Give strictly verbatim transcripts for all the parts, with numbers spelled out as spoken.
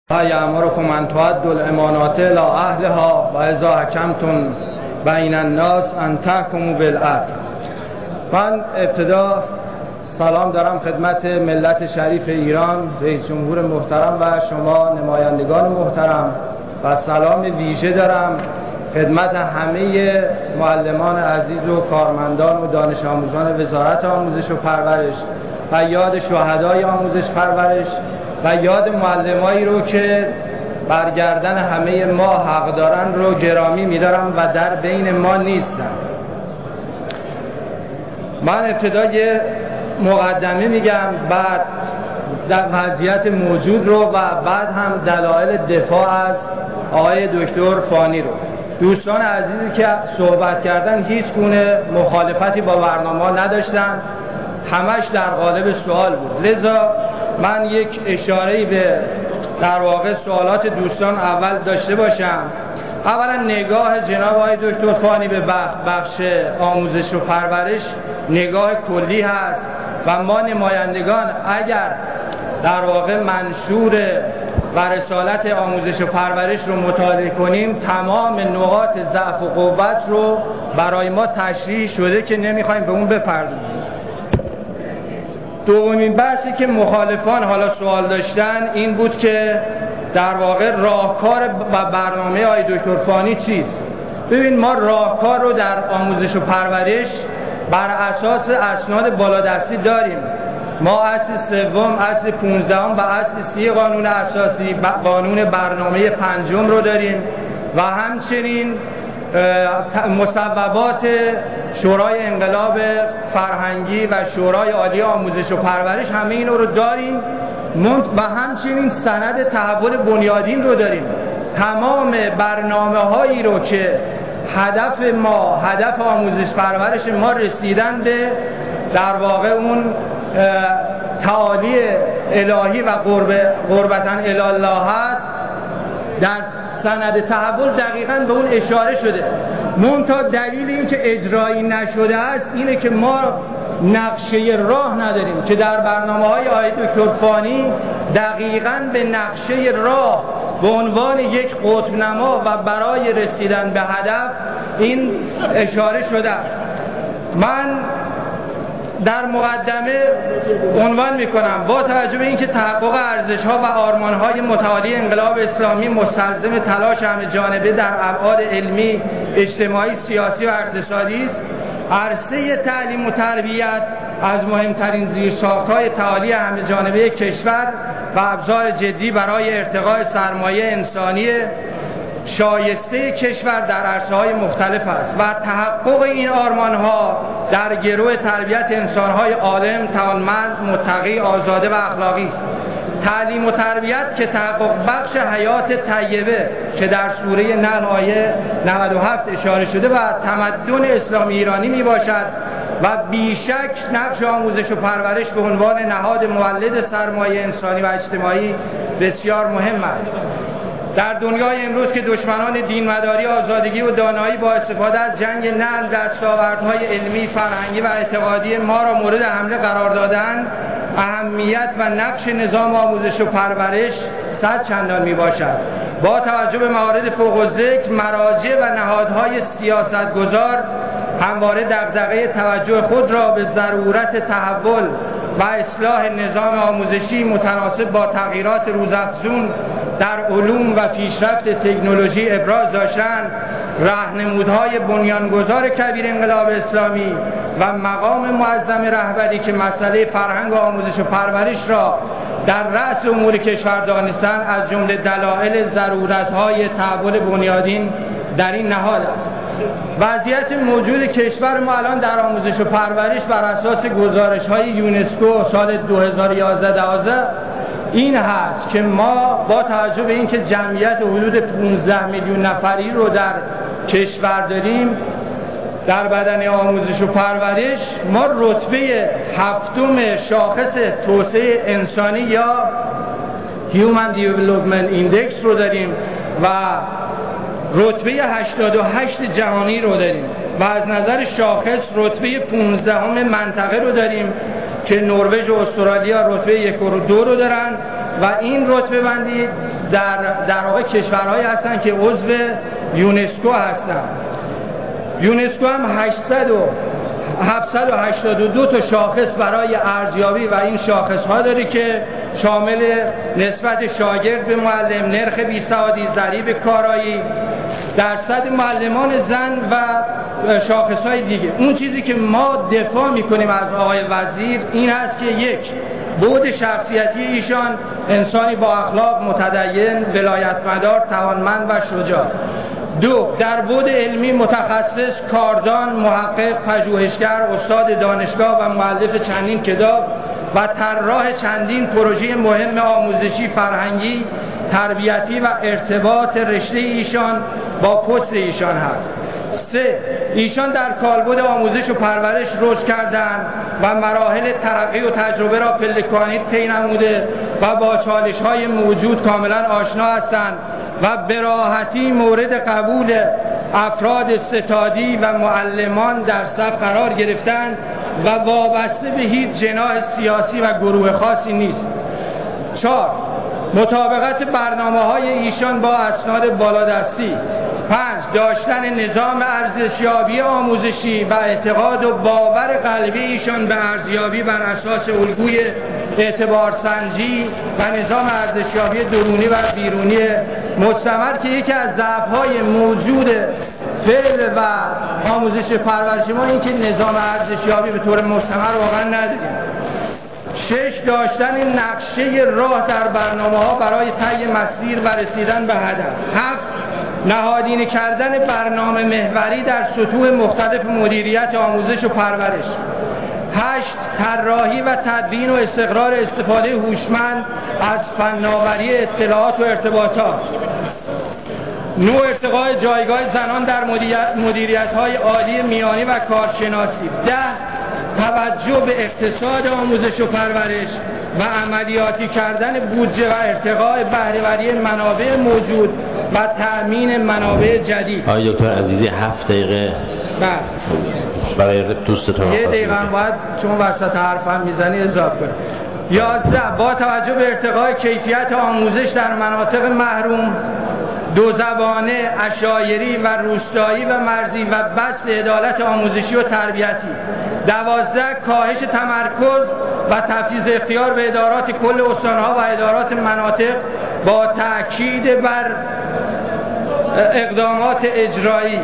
یأمرکم ان تؤدوا الامانات الی اهلها و اذا حکمتم بین الناس ان تحکموا بالعدل. من ابتدا سلام دارم خدمت ملت شریف ایران، رئیس جمهور محترم و شما نمایندگان محترم، و سلام ویژه دارم خدمت همه معلمان عزیز و کارمندان و دانش آموزان وزارت آموزش و پرورش و یاد شهدای آموزش پرورش و یاد معلمایی رو که برگردن همه ما حق دارن رو گرامی می‌دارم و در بین ما نیستن. من ابتدا یه مقدمه میگم، بعد در وضعیت موجود رو و بعد هم دلایل دفاع از آقای دکتر فانی رو. دوستان عزیزی که صحبت کردن هیچ گونه مخالفتی با برنامه نداشتن، همش در قالب سوال بود. لذا من یک اشاره‌ای به در واقع سوالات دوستان اول داشته باشم. اولا نگاه جناب آقای دکتر فانی به بخش آموزش و پرورش نگاه کلی هست و ما نمایندگان اگر در واقع منشور و رسالت آموزش و پرورش رو مطالعه کنیم، تمام نقاط ضعف و قوت رو برای ما تشریح شده که نمیخوایم به اون بپردازیم. دومین بحثی که مخالفان حالا سوال داشتن این بود که در واقع راهکار و برنامه آقای دکتر فانی چیست؟ ببین، ما راهکار رو در آموزش و پرورش بر اساس اسناد بالادستی داریم. ما اصل سوم، اصل پونزدهم و اصل سی قانون اساسی، قانون برنامه پنجم رو داریم و همچنین مصوبات شورای انقلاب فرهنگی و شورای عالی آموزش و پرورش، همه اینو رو داریم و همچنین سند تحول بنیادین رو داریم. تمام برنامه هایی رو که هدف ما، هدف آموزش پرورش ما رسیدن به در واقع اون تعالی الهی و قربتاً الی الله هست، در سند تحول دقیقاً به اون اشاره شده. منتها دلیل این که اجرایی نشده است اینه که ما نقشه راه نداریم که در برنامه های آقای دکتر فانی دقیقاً به نقشه راه به عنوان یک قطب نما و برای رسیدن به هدف این اشاره شده است. من در مقدمه عنوان میکنم با توجه به اینکه تحقق ارزش ها و آرمان های متعالی انقلاب اسلامی مستلزم تلاش همه جانبه در ابعاد علمی، اجتماعی، سیاسی و اقتصادی است، عرصه تعلیم و تربیت از مهمترین زیرساخت‌های تعالی همه جانبه کشور و ابزار جدی برای ارتقاء سرمایه انسانی شایسته کشور در عرصه‌های مختلف است و تحقق این آرمان‌ها در گروه تربیت انسان‌های عالم، توانمند، متقی، آزاده و اخلاقی است. تعلیم و تربیت که تحقق بخش حیات طیبه که در سوره نحل آیه نود و هفت اشاره شده و تمدن اسلامی ایرانی می باشد و بیشک نقش آموزش و پرورش به عنوان نهاد مولد سرمایه انسانی و اجتماعی بسیار مهم است. در دنیای امروز که دشمنان دینمداری، آزادگی و دانایی با استفاده از جنگ نسل دستاوردهای علمی، فرهنگی و اعتقادی ما را مورد حمله قرار دادند، اهمیت و نقش نظام آموزش و پرورش صد چندان می باشد. با توجه به موارد فوق الذکر، مراجع و نهادهای سیاستگزار همواره دغدغه توجه خود را به ضرورت تحول و اصلاح نظام آموزشی متناسب با تغییرات روزافزون در علوم و پیشرفت تکنولوژی ابراز داشتند. راهنمودهای بنیانگذار کبیر انقلاب اسلامی و مقام معظم رهبری که مسئله فرهنگ و آموزش و پرورش را در رأس امور کشور دانستند، از جمله دلایل ضرورت‌های تحول بنیادین در این نهاد است. وضعیت موجود کشور ما الان در آموزش و پرورش بر اساس گزارش‌های یونسکو سال دو هزار و یازده دوازده این هست که ما با توجه به اینکه جمعیت حدود پانزده میلیون نفری رو در کشور داریم در بدن آموزش و پرورش، ما رتبه هفتم شاخص توسعه انسانی یا Human Development Index رو داریم و رتبه هشتاد و هشت جهانی رو داریم و از نظر شاخص رتبه پانزدهم منطقه رو داریم که نروژ و استرالیا رتبه یک و دو رو دارن و این رتبه بندی در در واقع کشورهایی هستن که عضو یونسکو هستن. یونسکو هم هفتصد و هشتاد و دو تا شاخص برای ارزیابی و این شاخص ها داره که شامل نسبت شاگرد به معلم، نرخ بیسوادی، ضریب کارایی، درصد معلمان زن و شاخص های دیگه. اون چیزی که ما دفاع میکنیم از آقای وزیر این هست که یک، بعد شخصیتی ایشان انسانی با اخلاق، متدین، ولایتمدار، توانمند و شجاع. دو، در بعد علمی متخصص، کاردان، محقق، پژوهشگر، استاد دانشگاه و مؤلف چندین کتاب و طراح چندین پروژه مهم آموزشی، فرهنگی، تربیتی و ارتباط رشته ایشان با پست ایشان هست. سه، ایشان در کالبد آموزش و پرورش رشد کردند و مراحل ترقی و تجربه را پلکانی طی نموده و با چالش‌های موجود کاملا آشنا هستند و به راحتی مورد قبول افراد ستادی و معلمان در صف قرار گرفتند و وابسته به هیچ جناح سیاسی و گروه خاصی نیست. چهار، مطابقت برنامه‌های ایشان با اسناد بالادستی. پنج، داشتن نظام ارزشیابی آموزشی و اعتقاد و باور قلبی ایشان به ارزیابی بر اساس الگوی اعتبارسنجی و نظام ارزشیابی درونی و بیرونی مستمر که یکی از ضعف‌های موجود فعل و آموزش پرورش ما این که نظام ارزشیابی به طور مستمر واقعا نداریم. شش، داشتن نقشه راه در برنامه‌ها برای طی مسیر و رسیدن به هدف. هفت، نهادینه کردن برنامه محوری در سطوح مختلف مدیریت آموزش و پرورش. هشت، طراحی و تدوین و استقرار استفاده هوشمند از فناوری اطلاعات و ارتباطات. نه، ارتقاء جایگاه زنان در مدیریت‌های عالی میانی و کارشناسی. ده، توجه به اقتصاد آموزش و پرورش و عملیاتی کردن بودجه و ارتقاء بهره‌وری منابع موجود و تأمین منابع جدید. آقای دکتر عزیزی هفت دقیقه بله برای دوستتون یه دقیقه هم باید چون وسط حرفم میزنی اضافه کنم. یازده، با توجه به ارتقاء کیفیت آموزش در مناطق محروم، دو زبانه، عشایری و روستایی و مرزی و بسط عدالت آموزشی و تربیتی. دوازده، کاهش تمرکز و تفویض اختیار به ادارات کل استانها و ادارات مناطق با تأکید بر اقدامات اجرایی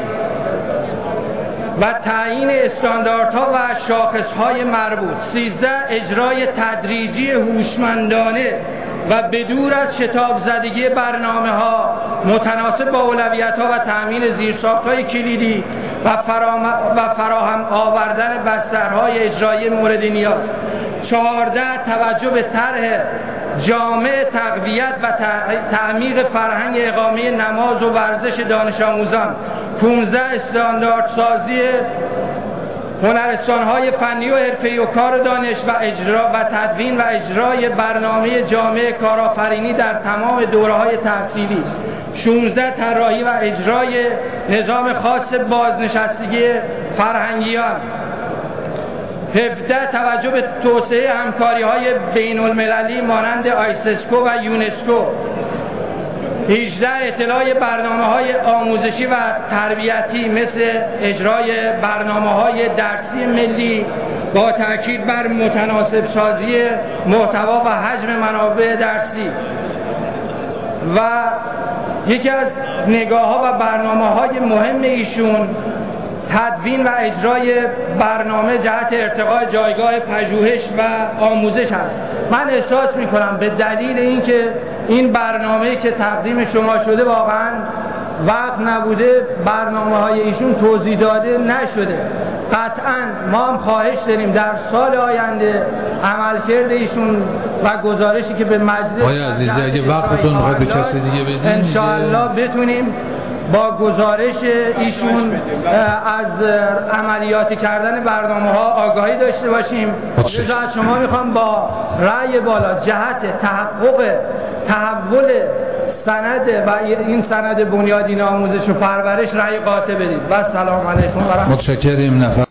و تعیین استانداردها و شاخصهای مربوط. سیزده، اجرای تدریجی هوشمندانه و بدور از شتاب زدگی برنامه ها متناسب با اولویت ها و تأمین زیرساخت های کلیدی و فراهم, و فراهم آوردن بسترهای اجرایی مورد نیاز. چهارده، توجه به طرح جامع تقویت و تعمیق فرهنگ اقامه نماز و ورزش دانش آموزان. پانزده، استانداردسازی هنرستان‌های فنی و حرفه‌ای و کار دانش و اجرا و تدوین و اجرای برنامه جامع کارآفرینی در تمام دوره‌های تحصیلی. شانزده، طراحی و اجرای نظام خاص بازنشستگی فرهنگیان. هفده، توجه به توسعه همکاری‌های بین‌المللی مانند آیسسکو و یونسکو. هجده، اطلاع برنامه‌های آموزشی و تربیتی مثل اجرای برنامه‌های درسی ملی با تأکید بر متناسب سازی محتوا و حجم منابع درسی. و یکی از نگاه‌ها و برنامه‌های مهم ایشون تدوین و اجرای برنامه جهت ارتقاء جایگاه پژوهش و آموزش است. من احساس می‌کنم به دلیل اینکه این برنامه‌ای که تقدیم شما شده واقعاً وقت نبوده برنامه‌های ایشون توضیح داده نشده. قطعاً ما هم خواهش داریم در سال آینده عملکرد ایشون و گزارشی که به مجلس آقای عزیزی اگه وقتتون می‌خواد به کسی دیگه بدین ان شاءالله بتونیم با گزارش ایشون از عملیاتی کردن برنامه‌ها آگاهی داشته باشیم. لذا از شما میخوام با رأی بالا جهت تحقق تحول سند و این سند بنیادین آموزش و پرورش رأی قاطع بدید. و سلام علیکم و رحمت الله. متشکریم. نفر